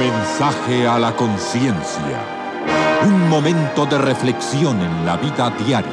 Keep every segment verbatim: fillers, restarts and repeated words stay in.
Mensaje a la conciencia. Un momento de reflexión en la vida diaria.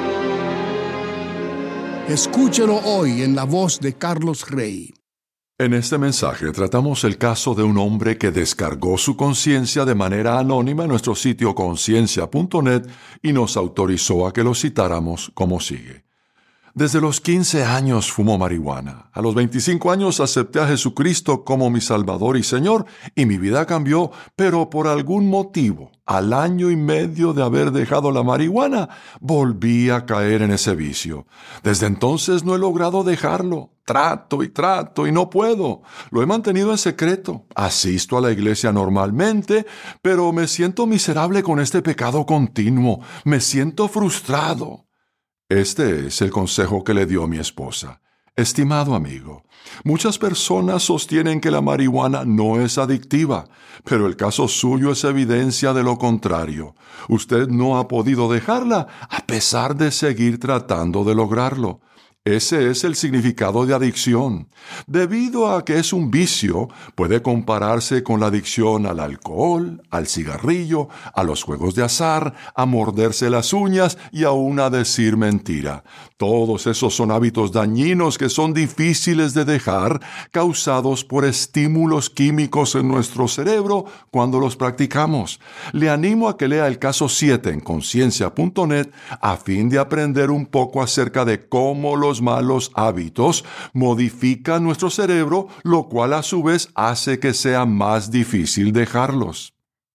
Escúchelo hoy en la voz de Carlos Rey. En este mensaje tratamos el caso de un hombre que descargó su conciencia de manera anónima en nuestro sitio conciencia punto net y nos autorizó a que lo citáramos como sigue. Desde los quince años fumo marihuana. A los veinticinco años acepté a Jesucristo como mi Salvador y Señor y mi vida cambió, pero por algún motivo, al año y medio de haber dejado la marihuana, volví a caer en ese vicio. Desde entonces no he logrado dejarlo. Trato y trato y no puedo. Lo he mantenido en secreto. Asisto a la iglesia normalmente, pero me siento miserable con este pecado continuo. Me siento frustrado. Este es el consejo que le dio mi esposa. Estimado amigo, muchas personas sostienen que la marihuana no es adictiva, pero el caso suyo es evidencia de lo contrario. Usted no ha podido dejarla a pesar de seguir tratando de lograrlo. Ese es el significado de adicción. Debido a que es un vicio, puede compararse con la adicción al alcohol, al cigarrillo, a los juegos de azar, a morderse las uñas y aún a decir mentira. Todos esos son hábitos dañinos que son difíciles de dejar, causados por estímulos químicos en nuestro cerebro cuando los practicamos. Le animo a que lea el caso siete en conciencia punto net a fin de aprender un poco acerca de cómo los Los malos hábitos modifican nuestro cerebro, lo cual a su vez hace que sea más difícil dejarlos.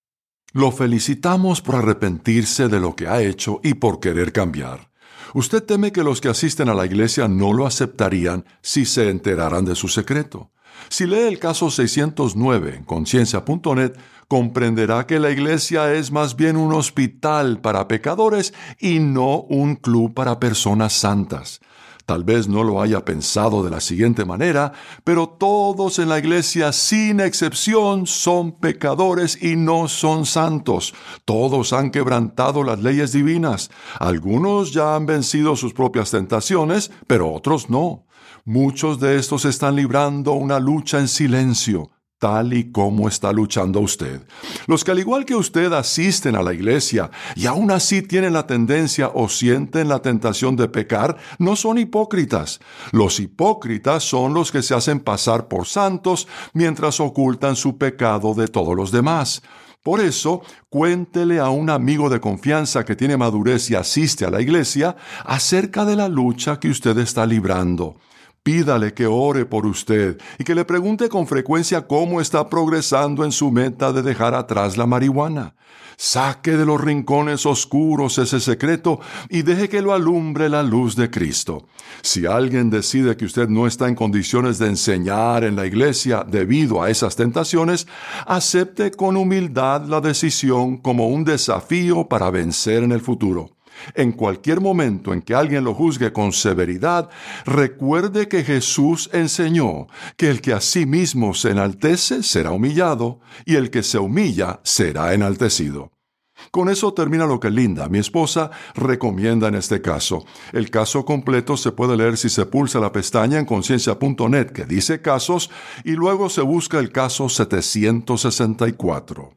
Lo felicitamos por arrepentirse de lo que ha hecho y por querer cambiar. Usted teme que los que asisten a la iglesia no lo aceptarían si se enteraran de su secreto. Si lee el caso seiscientos nueve en conciencia punto net, comprenderá que la iglesia es más bien un hospital para pecadores y no un club para personas santas. Tal vez no lo haya pensado de la siguiente manera, pero todos en la iglesia, sin excepción, son pecadores y no son santos. Todos han quebrantado las leyes divinas. Algunos ya han vencido sus propias tentaciones, pero otros no. Muchos de estos están librando una lucha en silencio, tal y como está luchando usted. Los que al igual que usted asisten a la iglesia y aún así tienen la tendencia o sienten la tentación de pecar, no son hipócritas. Los hipócritas son los que se hacen pasar por santos mientras ocultan su pecado de todos los demás. Por eso, cuéntele a un amigo de confianza que tiene madurez y asiste a la iglesia acerca de la lucha que usted está librando. Pídale que ore por usted y que le pregunte con frecuencia cómo está progresando en su meta de dejar atrás la marihuana. Saque de los rincones oscuros ese secreto y deje que lo alumbre la luz de Cristo. Si alguien decide que usted no está en condiciones de enseñar en la iglesia debido a esas tentaciones, acepte con humildad la decisión como un desafío para vencer en el futuro. En cualquier momento en que alguien lo juzgue con severidad, recuerde que Jesús enseñó que el que a sí mismo se enaltece será humillado, y el que se humilla será enaltecido. Con eso termina lo que Linda, mi esposa, recomienda en este caso. El caso completo se puede leer si se pulsa la pestaña en conciencia punto net que dice casos, y luego se busca el caso setecientos sesenta y cuatro.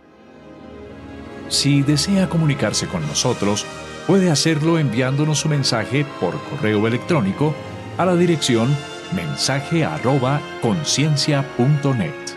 Si desea comunicarse con nosotros, puede hacerlo enviándonos su mensaje por correo electrónico a la dirección mensaje arroba conciencia punto net.